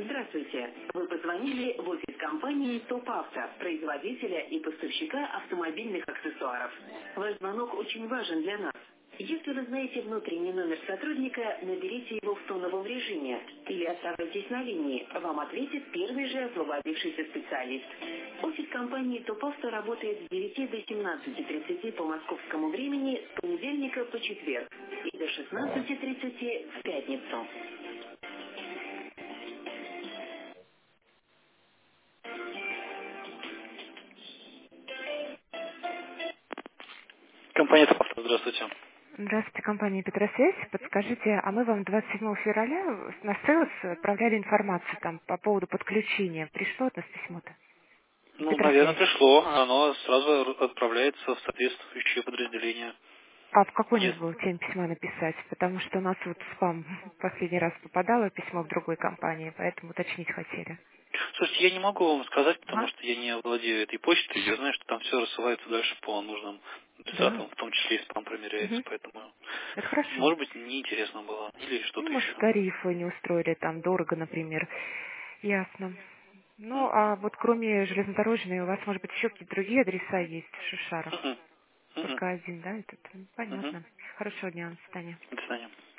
Здравствуйте. Вы позвонили в офис компании «Топ Авто», производителя и поставщика автомобильных аксессуаров. Ваш звонок очень важен для нас. Если вы знаете внутренний номер сотрудника, наберите его в тоновом режиме или оставайтесь на линии. Вам ответит первый же освободившийся специалист. Офис компании «Топ Авто» работает с 9 до 17:30 по московскому времени с понедельника по четверг и до 16:30 в пятницу. Компания «Топавто», здравствуйте. Здравствуйте, компания «Петросвязь». Подскажите, а мы вам 27 февраля на СЭОС отправляли информацию там по поводу подключения. Пришло от нас письмо-то? Ну, наверное, «Петросвязь». пришло. Оно сразу отправляется в соответствующее подразделение. А в какой надо Есть. было теме письма написать? Потому что у нас вот спам последний раз попадало письмо в другой компании, поэтому уточнить хотели. Слушайте, я не могу вам сказать, потому Ага. что я не владею этой почтой. Я знаю, что там все рассылается дальше по нужным Да. адресатам, в том числе и спам проверяется, Мгм. поэтому, Это хорошо. может быть, неинтересно было. Или Ну, что-то может, еще. тарифы не устроили, там дорого, например. Ясно. Ну, Мгм. а вот кроме железнодорожной, у вас, может быть, еще какие-то другие адреса есть в Шушарах? Мгм. Мгм. Только один, да, этот? Мгм. Понятно. Хорошего дня, до свидания. До свидания.